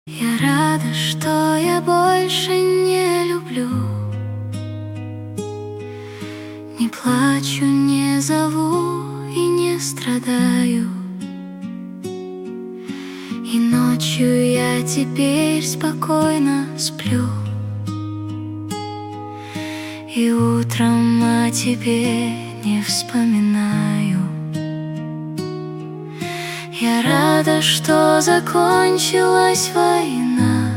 Я рада, что я больше не люблю, не плачу, не зову и не страдаю. И ночью я теперь спокойно сплю, и утром о тебе не вспоминаю. Я рада, что закончилась война,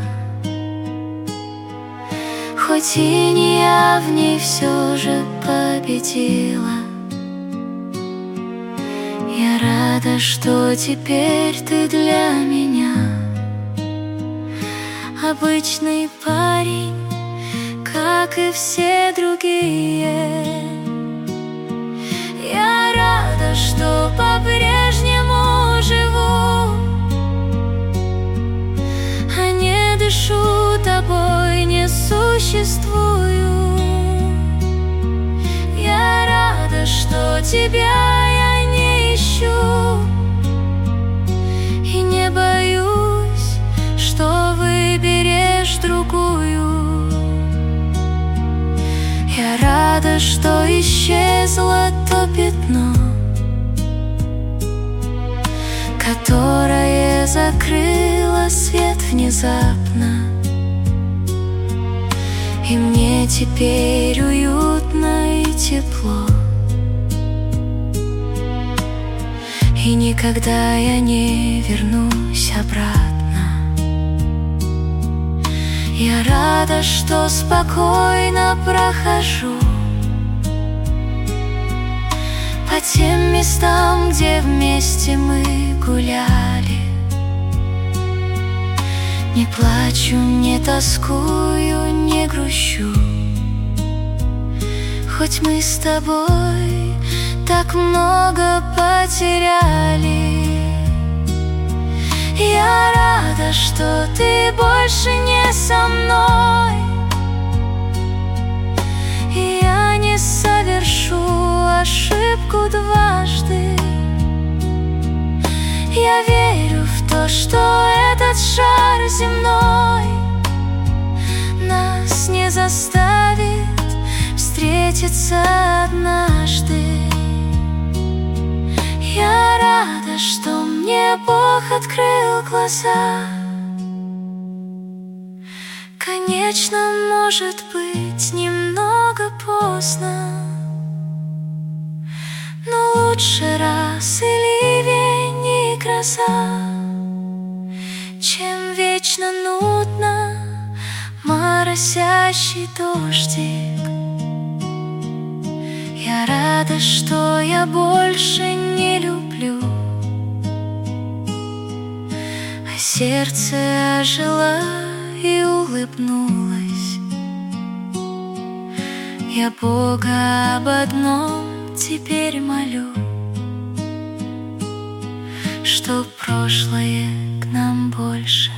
хоть и не я в ней все же победила. Я рада, что теперь ты для меня обычный парень, как и все другие. Я рада, что по-прежнему живу, а не дышу тобой, не существую. Я рада, что тебя я не ищу и не боюсь, что выберешь другую. Я рада, что исчезло то пятно, которое закрыло свет внезапно. И мне теперь уютно и тепло, и никогда я не вернусь обратно. Я рада, что спокойно прохожу по тем местам, где вместе мы гуляли. Не плачу, не тоскую, не грущу, хоть мы с тобой так много потеряли. Я рада, что ты больше не со мной, и я не совершу ошибку дважды. Я верю в то, что этот шар земной нас не заставит встретиться однажды. Я рада, что мне Бог открыл глаза. Конечно, может быть немного поздно, но лучше раз и ливень и гроза, чем вечно нудно моросящий дождик. Я рада, что я больше не люблю, а сердце ожило и улыбнулось. Я Бога об одном теперь молю, чтоб прошлое к нам больше